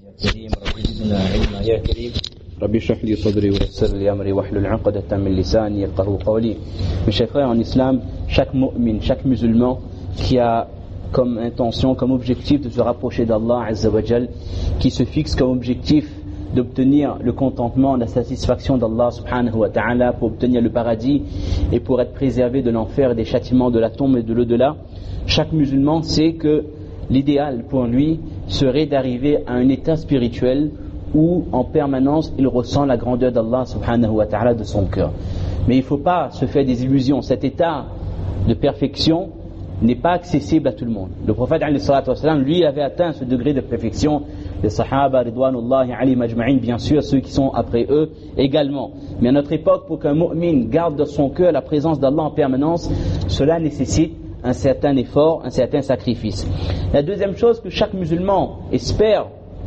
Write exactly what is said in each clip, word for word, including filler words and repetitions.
يا كريم رب زدنا علما يا كريم رب اشرح لي صدري ويسر لي امري واحلل عقدة من لساني يفقهوا قولي. Mes chers frères en islam, chaque mu'min, chaque musulman qui a comme intention, comme objectif de se rapprocher d'Allah Azza wa Jal, qui se fixe comme objectif d'obtenir le contentement, la satisfaction d'Allah subhanahu wa ta'ala, pour obtenir le paradis et pour être préservé de l'enfer et des châtiments de la tombe et de l'au-delà, chaque musulman sait que l'idéal pour lui serait d'arriver à un état spirituel où en permanence il ressent la grandeur d'Allah subhanahu wa ta'ala de son cœur. Mais il ne faut pas se faire des illusions. Cet état de perfection n'est pas accessible à tout le monde. Le prophète alayhi salatu wassalam, lui, avait atteint ce degré de perfection. Les sahaba ridwanullahi alayhim ajma'in, bien sûr, ceux qui sont après eux également. Mais à notre époque, pour qu'un mu'min garde dans son cœur la présence d'Allah en permanence, cela nécessite un certain effort, un certain sacrifice. La deuxième chose que chaque musulman espère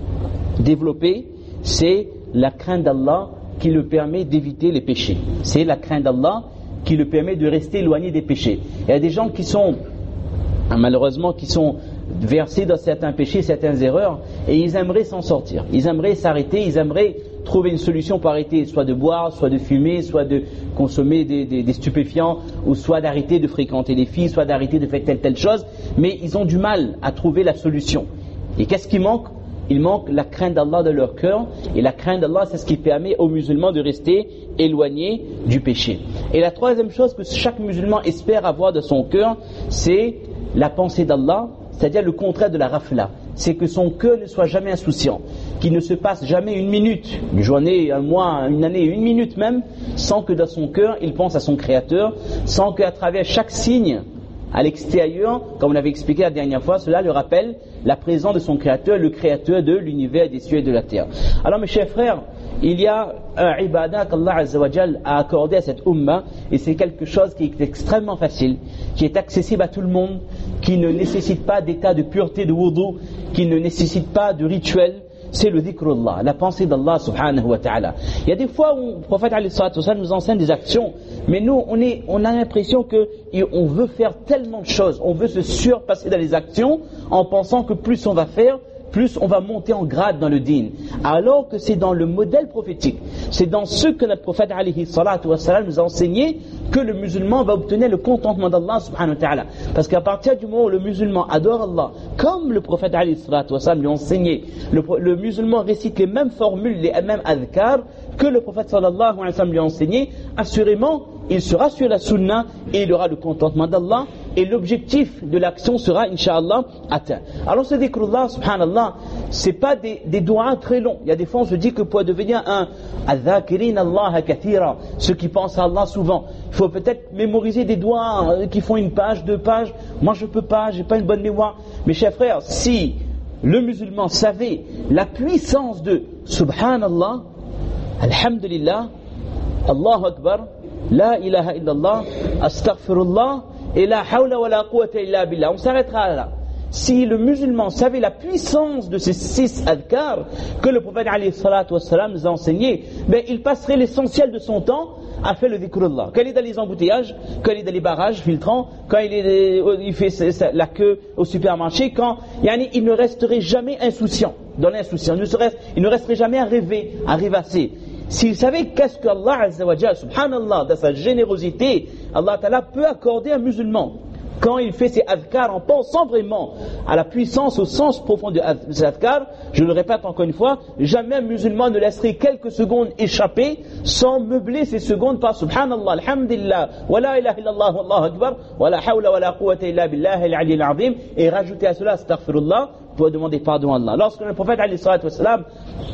développer, c'est la crainte d'Allah qui le permet d'éviter les péchés. C'est la crainte d'Allah qui le permet de rester éloigné des péchés. Il y a des gens qui sont, malheureusement, qui sont versés dans certains péchés, certaines erreurs, et ils aimeraient s'en sortir. Ils aimeraient s'arrêter, ils aimeraient trouver une solution pour arrêter, soit de boire, soit de fumer, soit de consommer des, des, des stupéfiants, ou soit d'arrêter de fréquenter les filles, soit d'arrêter de faire telle telle chose, mais ils ont du mal à trouver la solution. Et qu'est-ce qui manque ? Il manque la crainte d'Allah de leur cœur, et la crainte d'Allah, c'est ce qui permet aux musulmans de rester éloignés du péché. Et la troisième chose que chaque musulman espère avoir de son cœur, c'est la pensée d'Allah, c'est-à-dire le contraire de la rafla. C'est que son cœur ne soit jamais insouciant, qu'il ne se passe jamais une minute, une journée, un mois, une année, une minute même, sans que dans son cœur, il pense à son Créateur, sans qu'à travers chaque signe à l'extérieur, comme on l'avait expliqué la dernière fois, cela le rappelle la présence de son Créateur, le Créateur de l'univers, des cieux et de la terre. Alors mes chers frères, il y a un ibadah qu'Allah Azza wa Jal a accordé à cette ummah, et c'est quelque chose qui est extrêmement facile, qui est accessible à tout le monde, qui ne nécessite pas d'état de pureté de wudu, qui ne nécessite pas de rituel. C'est le dhikrullah, la pensée d'Allah subhanahu wa ta'ala. Il y a des fois où le prophète alayhi salatu wa sallam nous enseigne des actions, mais nous on, est, on a l'impression qu'on veut faire tellement de choses, on veut se surpasser dans les actions en pensant que plus on va faire, plus on va monter en grade dans le dîn. Alors que c'est dans le modèle prophétique, c'est dans ce que notre prophète alayhi salatu wa sallam nous a enseigné que le musulman va obtenir le contentement d'Allah subhanahu wa ta'ala. Parce qu'à partir du moment où le musulman adore Allah, comme le prophète alayhi salatu wa sallam lui a enseigné, le, le musulman récite les mêmes formules, les mêmes adhkar que le prophète sallallahu alayhi wa sallam lui a enseigné, assurément il sera sur la sunna et il aura le contentement d'Allah et l'objectif de l'action sera incha'Allah atteint. Alors ce dhikrullah, subhanallah, c'est pas des, des doigts très longs. Il y a des fois on se dit que pour devenir un adhakirin Allah kathira, ceux qui pensent à Allah souvent, il faut peut-être mémoriser des doigts qui font une page, deux pages. Moi je peux pas, j'ai pas une bonne mémoire. Mes chers frères, si le musulman savait la puissance de subhanallah, alhamdulillah, Allahu akbar, la ilaha illallah, astaghfirullah, et la hawla wa la quwwata illa billah. On s'arrêtera là. Si le musulman savait la puissance de ces six adhkar que le prophète alayhi salatu wassalam nous a enseigné, ben il passerait l'essentiel de son temps à faire le dhikrullah. Quand il est dans les embouteillages, quand il est dans les barrages filtrants, quand il, est, il fait la queue au supermarché, quand yani, il ne resterait jamais insouciant, dans l'insouciance, il ne resterait jamais à rêver, à rêvasser. S'il savait qu'est-ce que Allah Azza wa Jalla, subhanallah, dans sa générosité, Allah Ta'ala peut accorder à un musulman quand il fait ses adhkar en pensant vraiment à la puissance, au sens profond de ses adhkar, je le répète encore une fois, jamais un musulman ne laisserait quelques secondes échapper sans meubler ces secondes par subhanallah, alhamdulillah, wa la ilaha illallah, wallahu akbar, wa la hawla wa la quwwata illa billah al-ali al-azim, et rajouter à cela astaghfirullah pour demander pardon à Allah. Lorsque le prophète alayhi salatu wassalam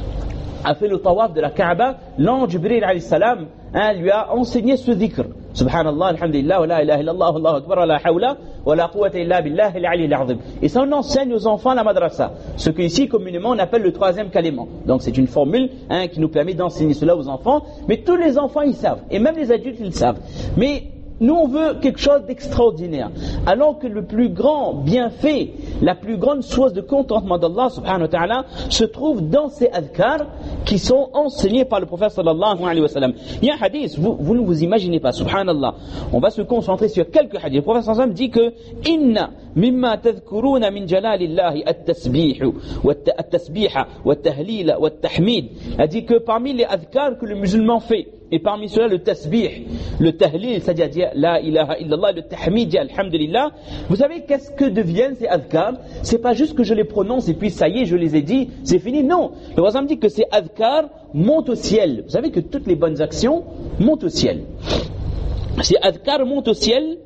a fait le tawaf de la Kaaba, l'ange Jibril alayhi salam hein, lui a enseigné ce dhikr. Subhanallah, alhamdulillah, wa la ilaha illallah, Allahu akbar, wa la hawla, wa la quwwata illa billah, al-ali al-azim. Et ça on enseigne aux enfants à la madrasa. Ce qu'ici communément on appelle le troisième kalima. Donc c'est une formule hein, qui nous permet d'enseigner cela aux enfants. Mais tous les enfants ils savent. Et même les adultes ils savent. Mais nous on veut quelque chose d'extraordinaire. Alors que le plus grand bienfait, la plus grande source de contentement d'Allah subhanahu wa ta'ala se trouve dans ces adhkars qui sont enseignés par le prophète sallallahu alayhi wa sallam. Il y a un hadith, vous, vous ne vous imaginez pas, subhanallah. On va se concentrer sur quelques hadiths. Le prophète sallallahu alayhi wa sallam dit que Inna mimma tadhkuruna min jalalillahi at-tasbihu at-tasbiha wat-tahlila wat-tahmid. Il dit que parmi les adhkars que le musulman fait, et parmi cela le tasbih, le tahlil, c'est-à-dire dire la ilaha illallah, le tahmid, dire alhamdulillah. Vous savez qu'est-ce que deviennent ces adhkars? C'est pas juste que je les prononce et puis ça y est, je les ai dit, c'est fini. Non. Le prophète me dit que ces adhkars montent au ciel. Vous savez que toutes les bonnes actions montent au ciel. Ces adhkars montent au ciel.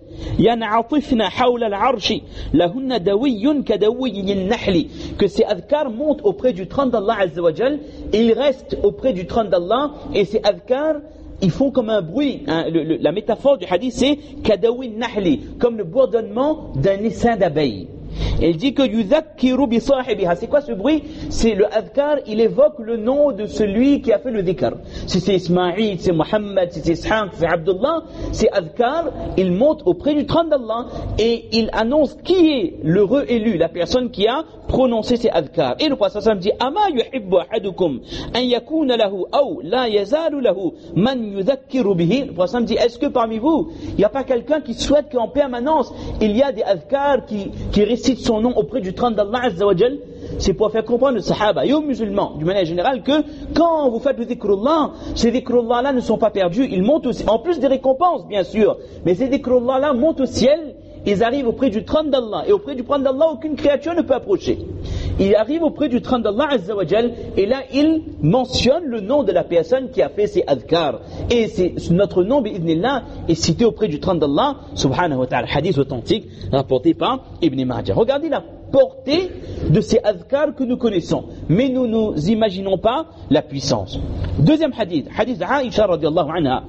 ينعطفن حول العرش لهن دوي كدوي النحل, que ces adhkars montent auprès du trône d'Allah Azza wa Jal et ils restent auprès du trône d'Allah, et ces adhkars ils font comme un bruit, hein, le, le, la métaphore du hadith c'est كدوي النحل, comme le bourdonnement d'un essaim d'abeilles. Il dit que yudhakkiru bi sahibiha. C'est quoi ce bruit? C'est le adhkar, il évoque le nom de celui qui a fait le dhikr. Si c'est Ismaïl, c'est Mohammed, si c'est Ishaq, c'est Abdullah, ces adhkar, il monte auprès du trône d'Allah et il annonce qui est l'heureux élu, la personne qui a prononcé ces adhkar. Et le prophète sallam dit ama yuhibbu ahadukum an yakuna lahu aw la yazalu lahu man yudhakkiru bihi. Le prophète sallam dit est-ce que parmi vous, il n'y a pas quelqu'un qui souhaite qu'en permanence il y a des adhkar qui, qui récitent son nom auprès du trône d'Allah Azza wa Jal? C'est pour faire comprendre aux sahaba et aux musulmans d'une manière générale que quand vous faites le dhikrullah, ces dhikrullah là ne sont pas perdus, ils montent aussi, en plus des récompenses bien sûr, mais ces dhikrullah là montent au ciel, ils arrivent auprès du trône d'Allah, et auprès du trône d'Allah aucune créature ne peut approcher. Ils arrivent auprès du trône d'Allah Azza wa Jal, et là ils mentionnent le nom de la personne qui a fait ces adhkars, et c'est notre nom bi'idhnillah est cité auprès du trône d'Allah subhanahu wa ta'ala. Hadith authentique rapporté par Ibn Majah. Regardez la portée de ces adhkars que nous connaissons, mais nous ne nous imaginons pas la puissance. Deuxième hadith, hadith d'Aïcha radiyallahu anha.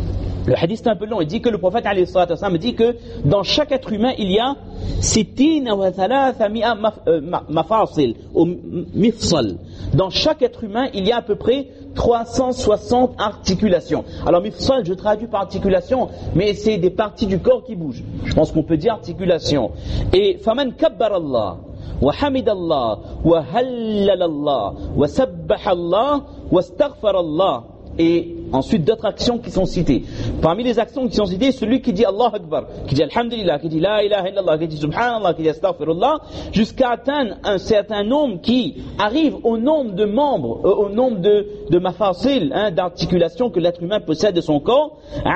Le hadith est un peu long, il dit que le prophète alayhi salatu wassalam dit que dans chaque être humain il y a sittina wa thalathami'a mafasil ou mifsal. Dans chaque être humain il y a à peu près trois cent soixante articulations. Alors mifsal je traduis par articulation, mais c'est des parties du corps qui bougent. Je pense qu'on peut dire articulation. Et faman kabbar Allah wa hamid Allah wa hallal Allah wa sabbaha Allah wa astaghfar Allah. Et ensuite d'autres actions qui sont citées. Parmi les actions qui sont citées, celui qui dit Allah Akbar, qui dit Alhamdulillah, qui dit La ilaha illallah, qui dit Subhanallah, qui dit Astaghfirullah, jusqu'à atteindre un certain nombre qui arrive au nombre de membres, euh, au nombre de, de mafasil, hein, d'articulations que l'être humain possède de son corps.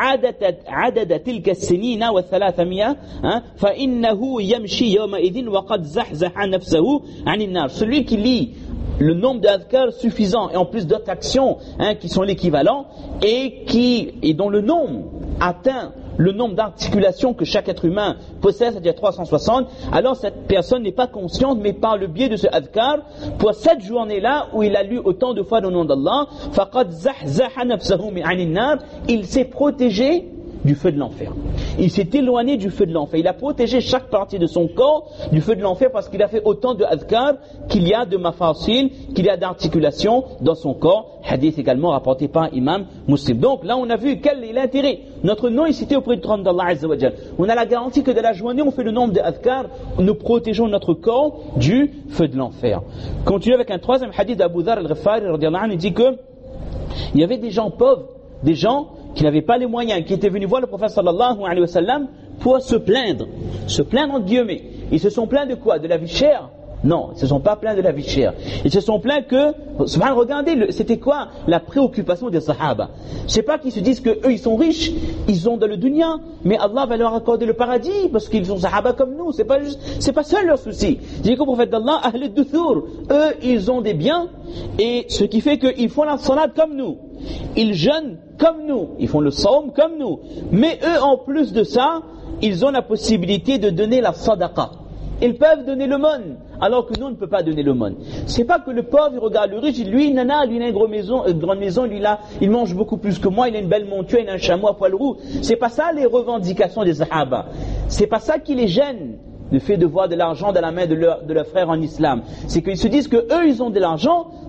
Adada tilka sinina wa thalathamiya, fa innahu yamshi yawma idhin wa qad zahzaha nafsahu anin nar. Celui qui lit le nombre d'adhkars suffisant et en plus d'autres actions hein, qui sont l'équivalent et, qui, et dont le nombre atteint le nombre d'articulations que chaque être humain possède, c'est-à-dire trois cent soixante, alors cette personne n'est pas consciente, mais par le biais de ce adhkar, pour cette journée-là où il a lu autant de fois le nom d'Allah, faqad zahzaha nafsahu anin nar, il s'est protégé du feu de l'enfer. Il s'est éloigné du feu de l'enfer. Il a protégé chaque partie de son corps du feu de l'enfer parce qu'il a fait autant de adhkar qu'il y a de mafasil, qu'il y a d'articulations dans son corps. Hadith également rapporté par Imam Muslim. Donc là on a vu quel est l'intérêt. Notre nom est cité auprès du trône d'Allah Azza wa Jal. On a la garantie que de la journée on fait le nombre de adhkar, nous protégeons notre corps du feu de l'enfer. Continuons avec un troisième hadith d'Abu Dharr al-Ghifari radiyallahu anhu. Il dit que il y avait des gens pauvres, des gens qui n'avaient pas les moyens, qui étaient venus voir le prophète sallallahu alayhi wa sallam pour se plaindre, se plaindre entre guillemets. Ils se sont plaints de quoi? De la vie chère? Non, ils ne se sont pas plaints de la vie chère. Ils se sont plaints que, subhanallah, regardez, c'était quoi la préoccupation des sahaba? C'est pas qu'ils se disent que eux ils sont riches, ils ont de le dunya, mais Allah va leur accorder le paradis parce qu'ils sont sahaba comme nous. C'est pas juste, c'est pas ça leur souci. J'ai dit qu'au prophète d'Allah, ahl duthur, eux ils ont des biens et ce qui fait qu'ils font la salat comme nous. Ils jeûnent comme nous, ils font le saum comme nous. Mais eux en plus de ça, ils ont la possibilité de donner la sadaqa. Ils peuvent donner l'aumône, alors que nous on ne peut pas donner l'aumône. C'est pas que le pauvre il regarde le riche, lui nana, lui il a une grande maison, une grande maison, lui là, il mange beaucoup plus que moi, il a une belle monture, il a un chameau à poil roux. C'est pas ça les revendications des sahaba. C'est pas ça qui les gêne, le fait de voir de l'argent dans la main de leur, de leur frère en islam. C'est qu'ils se disent que eux ils ont de l'argent,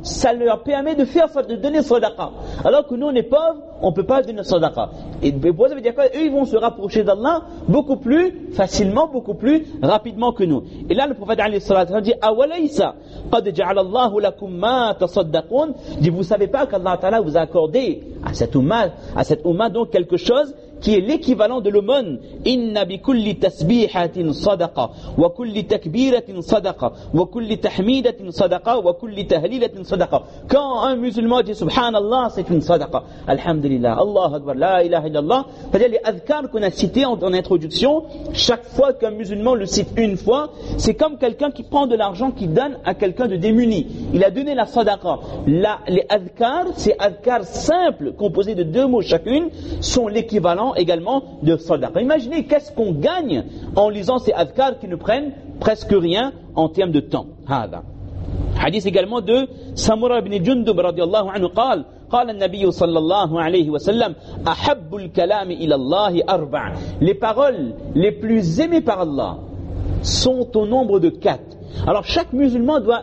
ça leur permet de faire, de donner sadaqa. Alors que nous, on est pauvres, on ne peut pas donner sadaqa. Et pour ça veut dire quoi? Eux, ils vont se rapprocher d'Allah beaucoup plus facilement, beaucoup plus rapidement que nous. Et là, le prophète alayhi salatu wa sallam dit, awalaysa qad ja'ala Allahu lakum ma tasaddaqun. Dit, vous savez pas qu'Allah Ta'ala vous a accordé à cette umma, à cette umma donc quelque chose qui est l'équivalent de l'aumône. Inna bi kulli tasbihatin sadaqa, wa kulli takbiratin sadaqa, wa kulli tahmidatin sadaqa, wa kulli tahlilatin sadaqa. Quand un musulman dit subhanallah, c'est une sadaqa. Alhamdulillah, Allahu Akbar, la ilaha illallah. C'est-à-dire les adhkar qu'on a cités en, en introduction, chaque fois qu'un musulman le cite une fois, c'est comme quelqu'un qui prend de l'argent qui donne à quelqu'un de démuni. Il a donné la sadaqa. La, les adhkar, ces adhkar simples, composés de deux mots chacune, sont l'équivalent également de sadaqa. Imaginez qu'est-ce qu'on gagne en lisant ces adhkar qui ne prennent presque rien en termes de temps. Hada. Hadith également de Samura ibn Jundub radiyallahu anhu قال قال النبي صلى الله عليه وسلم أحب الكلام إلى الله أربع. Les paroles les plus aimées par Allah sont au nombre de quatre. Alors chaque musulman doit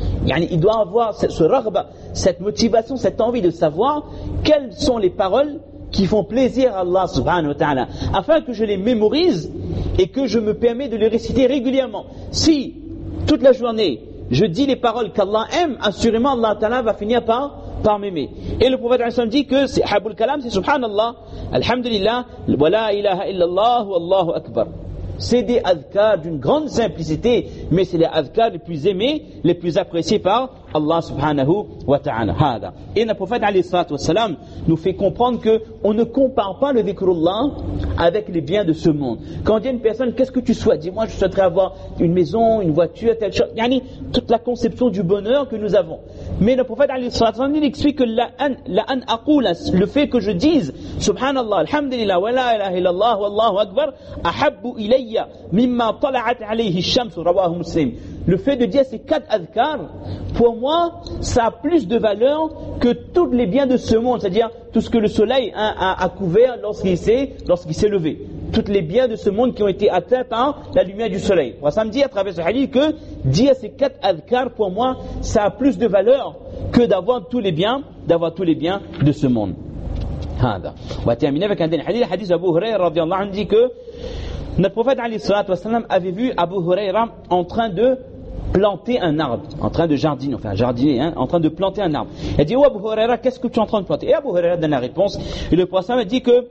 il doit avoir ce raghba, cette motivation, cette envie de savoir quelles sont les paroles qui font plaisir à Allah subhanahu wa ta'ala, afin que je les mémorise et que je me permets de les réciter régulièrement. Si toute la journée je dis les paroles qu'Allah aime, assurément Allah ta'ala va finir par, par m'aimer. Et le prophète dit que c'est habul kalam, c'est subhanallah, alhamdulillah, wa la ilaha illallah, wallahu akbar. C'est des adhkar d'une grande simplicité, mais c'est les adhkar les plus aimés, les plus appréciés par Allah subhanahu wa ta'ala. Hada. Et le prophète alayhi salatu wa salam nous fait comprendre qu'on ne compare pas le dhikrullah avec les biens de ce monde. Quand on dit à une personne, qu'est-ce que tu souhaites? Dis-moi, je souhaiterais avoir une maison, une voiture, telle chose. Yani, toute la conception du bonheur que nous avons. Mais le prophète alayhi salatu wa salam il explique que la an, la an aqula, le fait que je dise subhanallah, alhamdulillah, wa la ilaha illallah, wallahu akbar, ahabbu ilayya mimma tala'at alayhi ash-shams, rawahu Muslim. Le fait de dire ces quatre adhkar, pour moi, ça a plus de valeur que tous les biens de ce monde, c'est-à-dire tout ce que le soleil a, a, a couvert lorsqu'il s'est, lorsqu'il s'est levé. Tous les biens de ce monde qui ont été atteints par la lumière du soleil. Ça me dit à travers ce hadith que dire ces quatre adhkar, pour moi, ça a plus de valeur que d'avoir tous les biens, d'avoir tous les biens de ce monde. Hada. On va terminer avec un dernier hadith. Le hadith d'Abu Hurayra radiyallahu anhu dit que notre prophète alayhi salatu wa salam avait vu Abu Hurayra en train de planter un arbre, en train de jardiner, enfin jardiner, hein, en train de planter un arbre. Il dit, oh Abu Hurayra, qu'est-ce que tu es en train de planter? Et Abu Hurayra donne la réponse, et le prophète dit que,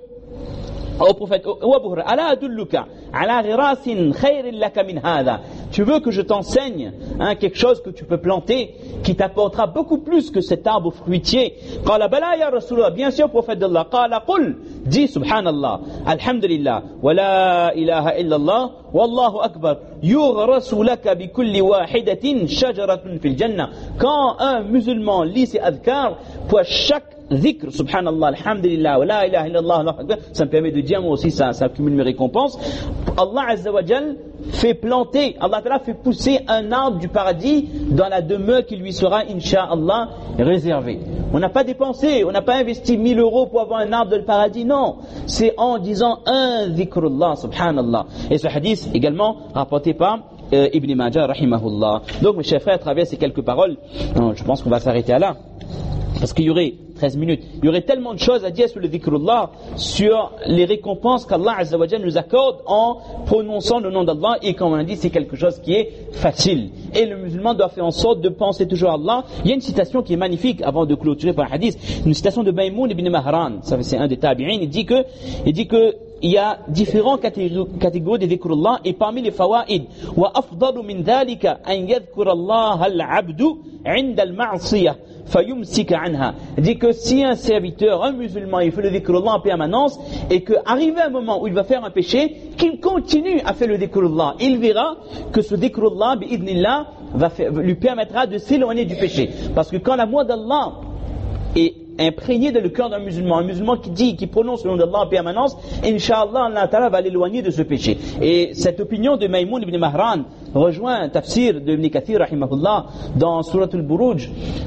au prophète, oh Abu Hurayra, ala adulluka, ala ghirasin khayrin laka min hada. Tu veux que je t'enseigne hein, quelque chose que tu peux planter, qui t'apportera beaucoup plus que cet arbre fruitier? Qala bala ya Rasulullah, bien sûr prophète d'Allah. Qala qul, dis subhanallah, alhamdulillah, wa la ilaha illallah, wallahu akbar. Yughrasu laka bi kulli wahidatin shajaratun fil jannah. Quand un musulman lit ces adhkar, pour chaque dhikr, subhanallah, alhamdulillah, wa la ilaha illallah, wallahu akbar, ça me permet de dire moi aussi, ça, ça accumule mes récompenses. Allah Azza wa Jal fait planter, Allah Ta'ala fait pousser un arbre du paradis dans la demeure qui lui sera, incha'Allah, réservée. On n'a pas dépensé, on n'a pas investi mille euros pour avoir un arbre de paradis, non. C'est en disant un dhikrullah, subhanallah. Et ce hadith également rapporté par euh, Ibn Majah, rahimahullah. Donc mes chers frères, à travers ces quelques paroles, non, je pense qu'on va s'arrêter à là. Parce qu'il y aurait treize minutes, il y aurait tellement de choses à dire sur le dhikrullah, sur les récompenses qu'Allah Azza wa Jalla nous accorde en prononçant le nom d'Allah, et comme on a dit, c'est quelque chose qui est facile. Et le musulman doit faire en sorte de penser toujours à Allah. Il y a une citation qui est magnifique avant de clôturer par un hadith, une citation de Maymoun ibn Mahran, ça c'est un des tabi'in, il dit que, il dit que, il y a différentes catégories de dhikrullah, et parmi les fawaid, wa afdalu min dhalika an yadhkura Allah al-abdu 'inda al-ma'siyah fayumsika anha. Il dit que si un serviteur, un musulman, il fait le dhikrullah en permanence, et qu'arrivé un moment où il va faire un péché, qu'il continue à faire le dhikrullah, il verra que ce dhikrullah, bi'idnillah, va faire, lui permettra de s'éloigner du péché. Parce que quand l'amour d'Allah est imprégné dans le cœur d'un musulman, un musulman qui dit, qui prononce le nom d'Allah en permanence, Inch'Allah, Allah Ta'ala va l'éloigner de ce péché. Et cette opinion de Maymoun ibn Mahran rejoint un tafsir de Ibn Kathir, rahimahullah, dans Surat al-Buruj,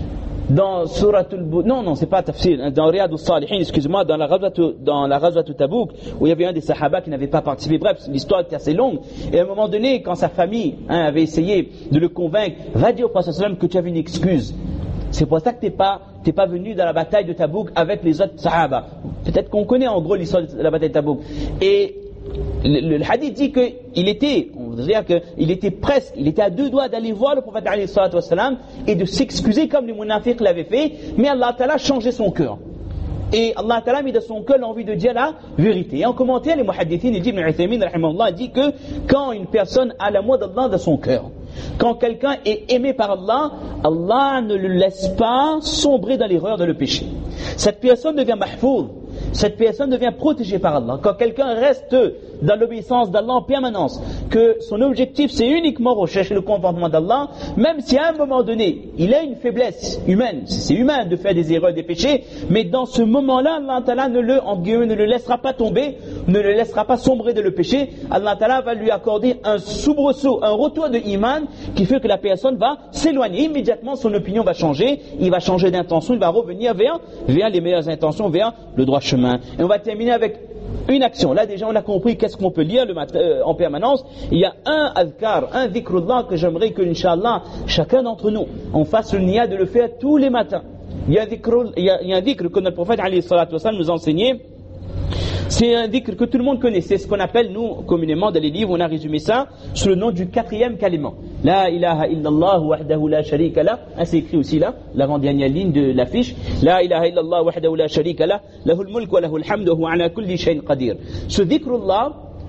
dans Surat al-Buruj, non, non, c'est pas tafsir, dans Riyad al-Salihin, excusez-moi, dans la Ghazwat, dans la Ghazwat Tabouk, où il y avait un des sahaba qui n'avait pas participé. Bref, l'histoire était assez longue. Et à un moment donné, quand sa famille hein, avait essayé de le convaincre, va dire au prophète sallam que tu avais une excuse. C'est pour ça que tu n'es pas, t'es pas venu dans la bataille de Tabouk avec les autres Sahaba. Peut-être qu'on connaît en gros l'histoire de la bataille de Tabouk. Et le, le, le hadith dit qu'il était, on veut dire qu'il était presque, il était à deux doigts d'aller voir le prophète alayhi salatu wassalam et de s'excuser comme les munafiqs l'avaient fait, mais Allah Ta'ala a changé son cœur. Et Allah Ta'ala a mis dans son cœur l'envie de dire la vérité. Et en commentaire, les muhaddithines, il dit, Ibn Uthaymin, rahimahullah, dit que quand une personne a l'amour d'Allah dans son cœur, quand quelqu'un est aimé par Allah, Allah ne le laisse pas sombrer dans l'erreur, dans le péché. Cette personne devient mahfouz, cette personne devient protégée par Allah. Quand quelqu'un reste dans l'obéissance d'Allah en permanence, que son objectif c'est uniquement rechercher le contentement d'Allah, même si à un moment donné, il a une faiblesse humaine, c'est humain de faire des erreurs, des péchés, mais dans ce moment-là, Allah Ta'ala ne le, en guillemets, ne le laissera pas tomber, ne le laissera pas sombrer dans le péché. Allah Ta'ala va lui accorder un soubresaut, un retour de iman, qui fait que la personne va s'éloigner. Immédiatement, son opinion va changer, il va changer d'intention, il va revenir vers, vers les meilleures intentions, vers le droit chemin. Et on va terminer avec une action. Là déjà on a compris qu'est-ce qu'on peut lire le matin, euh, en permanence. Il y a un adhkar, un dhikrullah que j'aimerais que Inch'Allah chacun d'entre nous on fasse le niyyah de le faire tous les matins. Il y a un dhikr, il y a, il y a un dhikr que notre prophète alayhi salatu wassalam nous a enseigné. C'est un dhikr que tout le monde connaît. C'est ce qu'on appelle, nous, communément, dans les livres, on a résumé ça sous le nom du quatrième kalima. La ilaha illallah wahdahu la sharika la. Ah, c'est écrit aussi là, l'avant-dernière ligne de l'affiche. La ilaha illallah wahdahu la sharika la. Lahul mulk wa lahul hamdu wa huwa ala kulli shay'in qadir. Ce dhikrullah,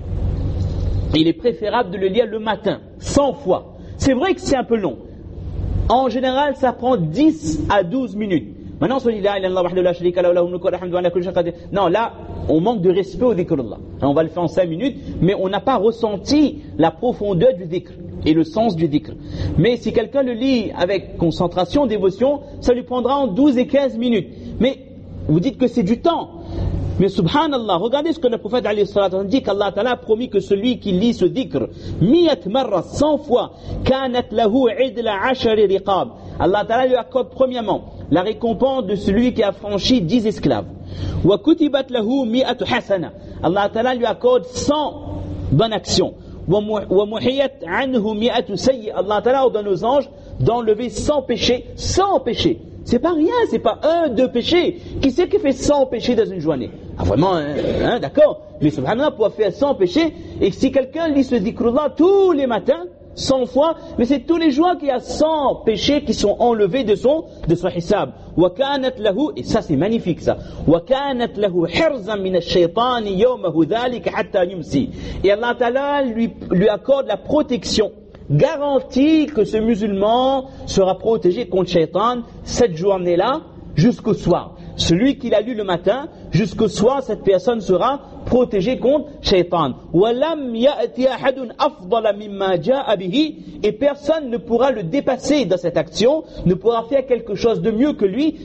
il est préférable de le lire le matin, cent fois. C'est vrai que c'est un peu long. En général, ça prend dix à douze minutes. Maintenant, on se dit la ilaha illallah wahdahu la sharika la. Lahul mulk wa lahul hamdu wa ala kulli shay'in qadir. Non, là, on manque de respect au dhikrullah. On va le faire en cinq minutes, mais on n'a pas ressenti la profondeur du dhikr et le sens du dhikr. Mais si quelqu'un le lit avec concentration, dévotion, ça lui prendra en douze et quinze minutes. Mais vous dites que c'est du temps. Mais subhanallah, regardez ce que le prophète alayhi salatu wa sallam dit, qu'Allah Ta'ala a promis que celui qui lit ce dhikr, miyat marra, cent fois, kanat lahu idla ashari riqab. Allah Ta'ala lui accorde premièrement la récompense de celui qui a franchi dix esclaves. Wa kutibat lahu mi'atu hasana. Allah Ta'ala lui accorde cent bonnes actions. Wa muhiyat anhu mi'atu sayyi. Allah Ta'ala ordonne aux anges d'enlever cent péchés, cent péchés. C'est pas rien, c'est pas un, deux péchés. Qui c'est qui fait cent péchés dans une journée? Ah vraiment, hein, hein, d'accord. Mais subhanallah, pour faire cent péchés, et si quelqu'un lit ce dhikrullah tous les matins, cent fois, mais c'est tous les jours qu'il y a cent péchés qui sont enlevés de son, de son hisab. Wa kanat lahu, et ça c'est magnifique ça. Wa kanat lahu hirzan min ash-shaytan yawmahu dhalika hatta yumsi. Et Allah Ta'ala lui, lui accorde la protection, garantit que ce musulman sera protégé contre Shaitan cette journée-là jusqu'au soir. Celui qui l'a lu le matin, jusqu'au soir, cette personne sera protégée contre Shaitan. Et personne ne pourra le dépasser dans cette action, ne pourra faire quelque chose de mieux que lui,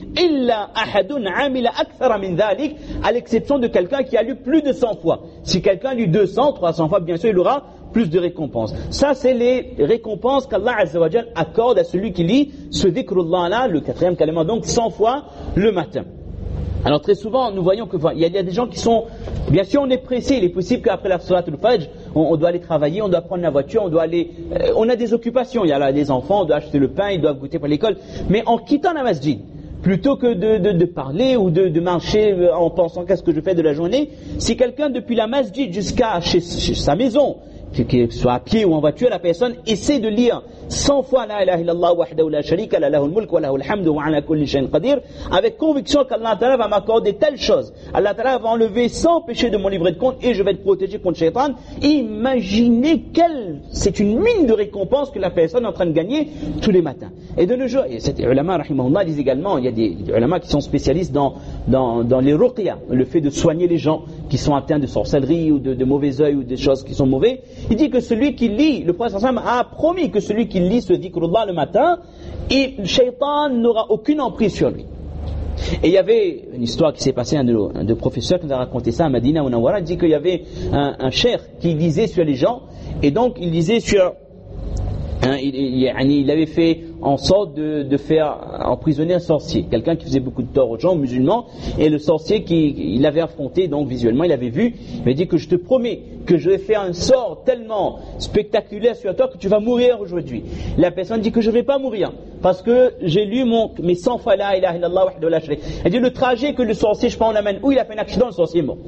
à l'exception de quelqu'un qui a lu plus de cent fois. Si quelqu'un lit deux cents, trois cents fois, bien sûr, il aura plus de récompenses. Ça, c'est les récompenses qu'Allah Azza wa Jal accorde à celui qui lit ce dhikrullah là, le quatrième kalima, donc cent fois le matin. Alors très souvent, nous voyons que il y, y a des gens qui sont, bien sûr, on est pressé. Il est possible qu'après la Salat al-Fajr, on, on doit aller travailler, on doit prendre la voiture, on doit aller, euh, on a des occupations. Il y a là des enfants, on doit acheter le pain, ils doivent goûter pour l'école. Mais en quittant la masjid, plutôt que de, de, de parler ou de, de marcher en pensant qu'est-ce que je fais de la journée, si quelqu'un depuis la masjid jusqu'à chez, chez sa maison, qu'il soit à pied ou en voiture, la personne essaie de lire cent fois la ilaha illallah wahdahu la sharika la lahul mulk wa lahul hamdu wa ala kulli shay'in qadir, avec conviction qu'Allah Ta'ala va m'accorder telle chose. Allah Ta'ala va enlever cent péchés de mon livret de compte et je vais être protégé contre Shaitan. Imaginez quelle, c'est une mine de récompense que la personne est en train de gagner tous les matins. Et de nos jours, et cet ulama rahimahullah disent également, il y a des, des ulama qui sont spécialistes dans, dans, dans les ruqya, le fait de soigner les gens qui sont atteints de sorcellerie ou de, de mauvais œil ou des choses qui sont mauvaises. Il dit que celui qui lit, le prophète sallallahu alayhi wa sallam a promis que celui qui lit ce dhikrullah le matin, et le shaitan n'aura aucune emprise sur lui. Et il y avait une histoire qui s'est passée, un de, un de professeurs qui nous a raconté ça à Madina Munawwara, il dit qu'il y avait un, un cheikh qui lisait sur les gens, et donc il lisait sur, hein, il, il, il avait fait en sorte de, de faire emprisonner un sorcier, quelqu'un qui faisait beaucoup de tort aux gens musulmans, et le sorcier qui il avait affronté, donc visuellement il avait vu, il m'a dit que je te promets que je vais faire un sort tellement spectaculaire sur toi que tu vas mourir aujourd'hui. La personne dit que je ne vais pas mourir parce que j'ai lu mon, mes cent fois la ilaha illallah wahdahu la sharika. Elle dit le trajet que le sorcier, je pense, on l'amène où il a fait un accident, le sorcier est mort.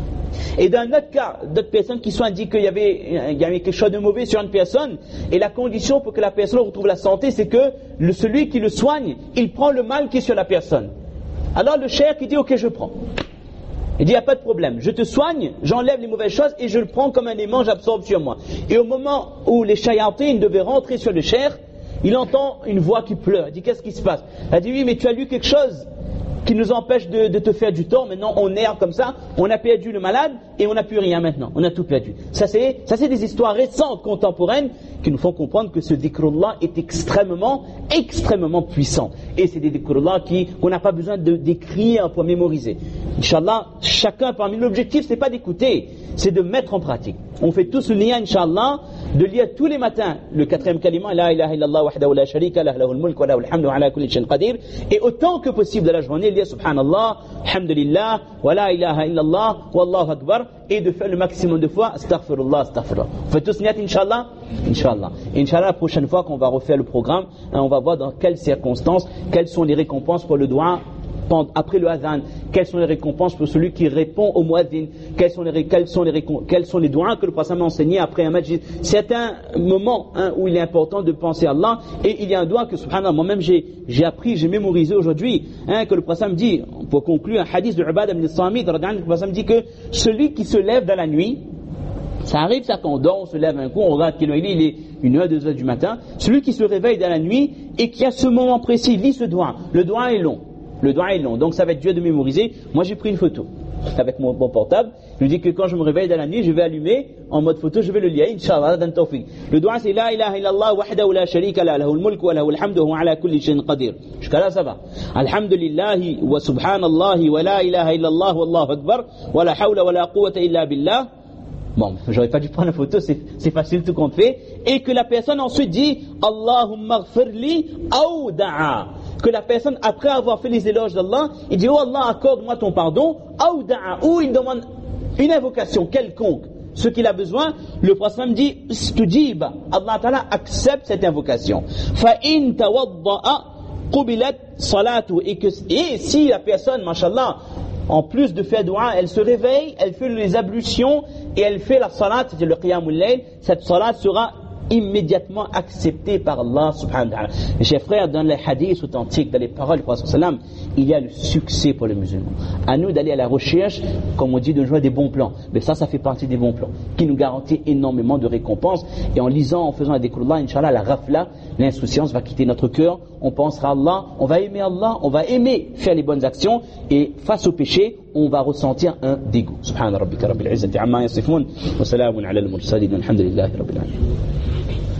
Et dans notre cas, d'autres personnes qui sont dit qu'il y avait, il y avait quelque chose de mauvais sur une personne, et la condition pour que la personne retrouve la santé, c'est que le, celui qui le soigne, il prend le mal qui est sur la personne. Alors le cheikh qui dit ok, je prends. Il dit il n'y a pas de problème, je te soigne, j'enlève les mauvaises choses et je le prends comme un aimant, j'absorbe sur moi. Et au moment où les shayatines devaient rentrer sur le cheikh, il entend une voix qui pleure. Il dit qu'est-ce qui se passe? Elle dit oui, mais tu as lu quelque chose qui nous empêche de, de te faire du tort. Maintenant on erre comme ça, on a perdu le malade et on n'a plus rien maintenant, on a tout perdu. Ça c'est, ça c'est des histoires récentes, contemporaines, qui nous font comprendre que ce dhikrullah est extrêmement, extrêmement puissant. Et c'est des dhikrullah qui, qu'on n'a pas besoin de d'écrire pour mémoriser. Inch'Allah, chacun parmi nous, l'objectif c'est pas d'écouter, c'est de mettre en pratique. On fait tous le lien, Inch'Allah, de lire tous les matins le quatrième kalima, la ilaha illallah wahdahu la sharika lah, lahul mulk wa lahul hamdu ala kulli shay'in qadir, et autant que possible de la journée, lire subhanallah, alhamdulillah, wa la ilaha illallah, wallahu akbar, et de faire le maximum de fois, astaghfirullah, astaghfirullah. On fait tous niyat, Inch'Allah, Inch'Allah. Et Inch'Allah, la prochaine fois qu'on va refaire le programme, hein, on va voir dans quelles circonstances, quelles sont les récompenses pour le doigt après le adhan, quelles sont les récompenses pour celui qui répond au muaddin, quels sont les quels sont les quels sont les doigts que le prophète m'a enseigné après un majlis. C'est un moment hein, où il est important de penser à Allah, et il y a un doigt que subhanallah, moi-même j'ai j'ai appris, j'ai mémorisé aujourd'hui, hein, que le prophète me dit, pour conclure un hadith de Ubadah ibn Samit, le prophète me dit que celui qui se lève dans la nuit, ça arrive ça qu'on dort, on se lève un coup, on regarde qu'il est, il est une heure, deux heures du matin, celui qui se réveille dans la nuit et qui a ce moment précis, lit ce doigt, le doigt est long. Le doigt est long, donc ça va être dur de mémoriser. Moi j'ai pris une photo avec mon, mon portable. Je me dis que quand je me réveille dans la nuit, je vais allumer en mode photo, je vais le lire, Inch'Allah, dans le tawfiq. Le doigt c'est la ilaha illallah wahdahu la sharika lah, lahul mulk wa lahul hamdu wa ala kulli shay'in qadir. Jusqu'à là ça va. Alhamdulillahi wa subhanallahi wa la ilaha illallah wallahu akbar wa la hawla wa la quwwata illa billah. Bon, j'aurais pas dû prendre une photo, c'est, c'est facile tout compte fait. Et que la personne ensuite dit Allahumma ghfirli aw da'a. Que la personne, après avoir fait les éloges d'Allah, il dit oh Allah, accorde-moi ton pardon, aw da'a, ou il demande une invocation quelconque, ce qu'il a besoin. Le prophète dit stujib, Allah Ta'ala accepte cette invocation. Fa in tawadda'a qubilat salatu, et que et si la personne, mashallah, en plus de faire dua, elle se réveille, elle fait les ablutions et elle fait la salat, c'est le qiyamul layl, cette salat sera immédiatement acceptée par Allah subhanahu wa ta'ala. Mes chers frères, dans les hadiths authentiques, dans les paroles du prophète sallam, il y a le succès pour les musulmans. À nous d'aller à la recherche, comme on dit, de jouer des bons plans. Mais ça, ça fait partie des bons plans, qui nous garantit énormément de récompenses. Et en lisant, en faisant la dhikrullah, Inch'Allah, la rafla, l'insouciance va quitter notre cœur. On pensera à Allah, on va aimer Allah, on va aimer faire les bonnes actions. Et face au péché, on va ressentir un dégoût. Subhana rabbika rabbil izzati amma yasifun wa salamun ala al-mursalin walhamdulillahi rabbil alamin.